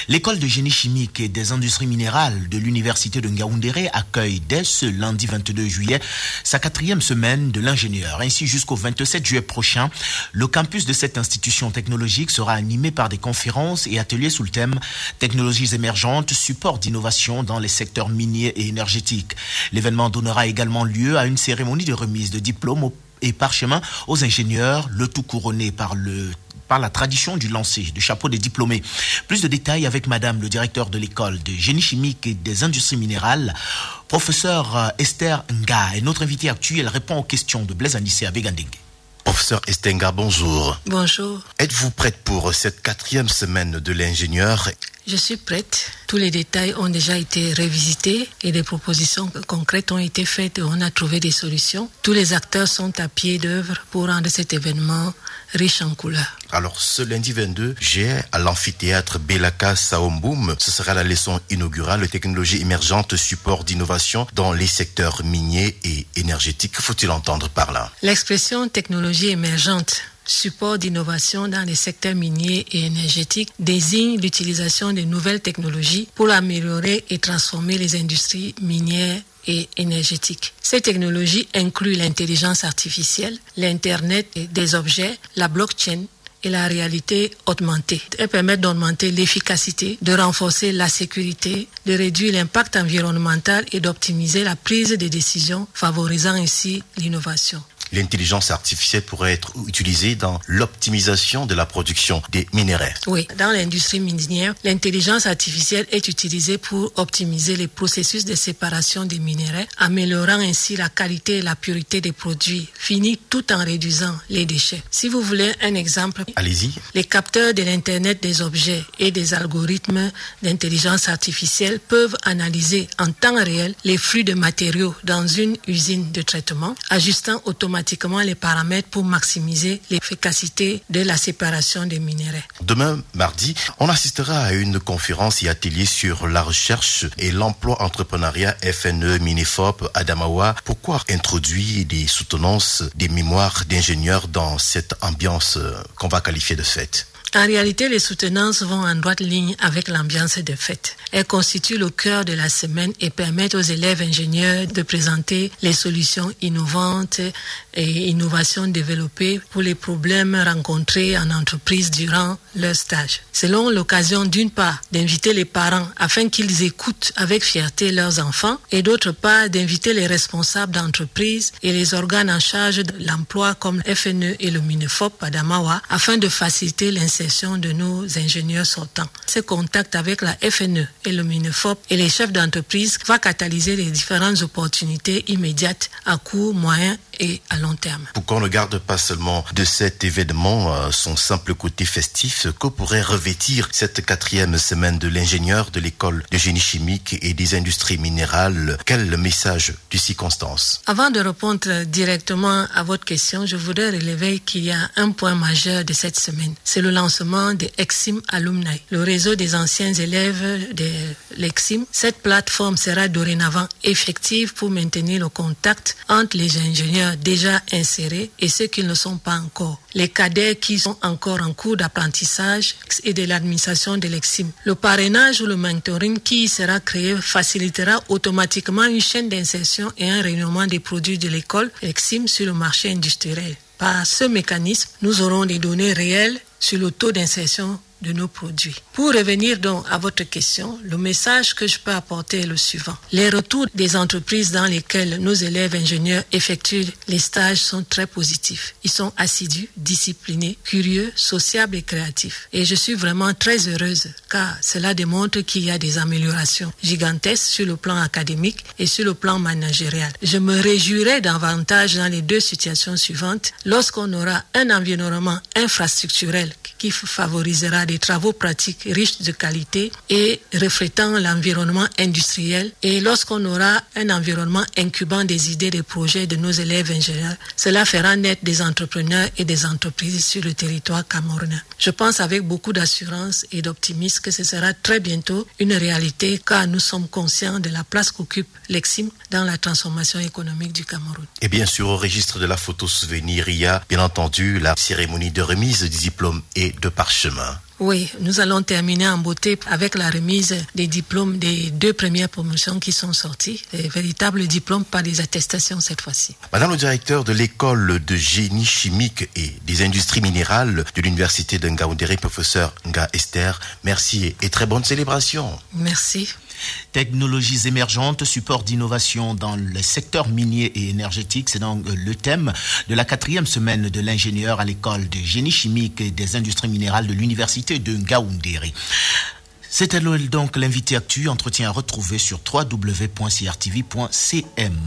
L'école de génie chimique et des industries minérales de l'université de Ngaoundéré accueille dès ce lundi 22 juillet sa 4e semaine de l'ingénieur. Ainsi, jusqu'au 27 juillet prochain, le campus de cette institution technologique sera animé par des conférences et ateliers sous le thème « Technologies émergentes, support d'innovation dans les secteurs miniers et énergétiques ». L'événement donnera également lieu à une cérémonie de remise de diplômes et parchemins aux ingénieurs, le tout couronné par la tradition du lancer du chapeau des diplômés. Plus de détails avec madame le directeur de l'école de génie chimique et des industries minérales, professeur Esther Nga. Et notre invité actuel répond aux questions de Blaise Anissé à Bégandengue. Professeur Esther Nga, bonjour. Bonjour. Êtes-vous prête pour cette 4e semaine de l'ingénieur? Je suis prête. Tous les détails ont déjà été revisités et des propositions concrètes ont été faites et on a trouvé des solutions. Tous les acteurs sont à pied d'œuvre pour rendre cet événement riche en couleurs. Alors, ce lundi 22 juillet, à l'amphithéâtre Belaka Saomboum, ce sera la leçon inaugurale Technologies émergentes, support d'innovation dans les secteurs miniers et énergétiques. Que faut-il entendre par là? L'expression technologie émergente, support d'innovation dans les secteurs miniers et énergétiques désigne l'utilisation de nouvelles technologies pour améliorer et transformer les industries minières et énergétiques. Ces technologies incluent l'intelligence artificielle, l'Internet des objets, la blockchain et la réalité augmentée. Elles permettent d'augmenter l'efficacité, de renforcer la sécurité, de réduire l'impact environnemental et d'optimiser la prise de décisions, favorisant ainsi l'innovation. L'intelligence artificielle pourrait être utilisée dans l'optimisation de la production des minerais. Oui, dans l'industrie minière, l'intelligence artificielle est utilisée pour optimiser les processus de séparation des minerais, améliorant ainsi la qualité et la pureté des produits finis tout en réduisant les déchets. Si vous voulez un exemple, allez-y. Les capteurs de l'Internet des objets et des algorithmes d'intelligence artificielle peuvent analyser en temps réel les flux de matériaux dans une usine de traitement, ajustant automatiquement les paramètres pour maximiser l'efficacité de la séparation des minerais. Demain, mardi, on assistera à une conférence et atelier sur la recherche et l'emploi entrepreneuriat FNE Minifop Adamawa. Pourquoi introduire des soutenances, des mémoires d'ingénieurs dans cette ambiance qu'on va qualifier de fête? En réalité, les soutenances vont en droite ligne avec l'ambiance de fête. Elles constituent le cœur de la semaine et permettent aux élèves ingénieurs de présenter les solutions innovantes et innovations développées pour les problèmes rencontrés en entreprise durant leur stage. Selon l'occasion, d'une part, d'inviter les parents afin qu'ils écoutent avec fierté leurs enfants et d'autre part, d'inviter les responsables d'entreprise et les organes en charge de l'emploi comme le FNE et le Minifop Adamawa afin de faciliter l'insertion de nos ingénieurs sortants. Ce contact avec la FNE et le Minifop et les chefs d'entreprise va catalyser les différentes opportunités immédiates à court, moyen et à long terme. Pour qu'on ne garde pas seulement de cet événement son simple côté festif, que pourrait revêtir cette 4e semaine de l'ingénieur de l'école de génie chimique et des industries minérales? Quel message de circonstance? Avant de répondre directement à votre question, je voudrais relever qu'il y a un point majeur de cette semaine. C'est le lancement de Exim Alumni, le réseau des anciens élèves de l'Exim. Cette plateforme sera dorénavant effective pour maintenir le contact entre les ingénieurs déjà insérés et ceux qui ne le sont pas encore. Les cadets qui sont encore en cours d'apprentissage et de l'administration de l'Exim. Le parrainage ou le mentoring qui y sera créé facilitera automatiquement une chaîne d'insertion et un rayonnement des produits de l'école Exim sur le marché industriel. Par ce mécanisme, nous aurons des données réelles sur le taux d'insertion de nos produits. Pour revenir donc à votre question, le message que je peux apporter est le suivant. Les retours des entreprises dans lesquelles nos élèves ingénieurs effectuent les stages sont très positifs. Ils sont assidus, disciplinés, curieux, sociables et créatifs. Et je suis vraiment très heureuse car cela démontre qu'il y a des améliorations gigantesques sur le plan académique et sur le plan managérial. Je me réjouirai davantage dans les deux situations suivantes lorsqu'on aura un environnement infrastructurel qui favorisera des travaux pratiques riches de qualité et reflétant l'environnement industriel. Et lorsqu'on aura un environnement incubant des idées, des projets de nos élèves ingénieurs, cela fera naître des entrepreneurs et des entreprises sur le territoire camerounais. Je pense avec beaucoup d'assurance et d'optimisme que ce sera très bientôt une réalité car nous sommes conscients de la place qu'occupe l'Exim dans la transformation économique du Cameroun. Et bien sûr, au registre de la photo souvenir, il y a bien entendu la cérémonie de remise du diplôme et et de parchemin. Oui, nous allons terminer en beauté avec la remise des diplômes des 2 premières promotions qui sont sorties, des véritables diplômes, pas des attestations cette fois-ci. Madame le directeur de l'école de génie chimique et des industries minérales de l'université de Ngaoundéré, professeur Nga Esther, merci et très bonne célébration. Merci. Technologies émergentes, support d'innovation dans le secteur minier et énergétique, c'est donc le thème de la 4e semaine de l'ingénieur à l'école de génie chimique et des industries minérales de l'université de Ngaoundéré. C'était donc l'invité actu, entretien à retrouver sur www.crtv.cm.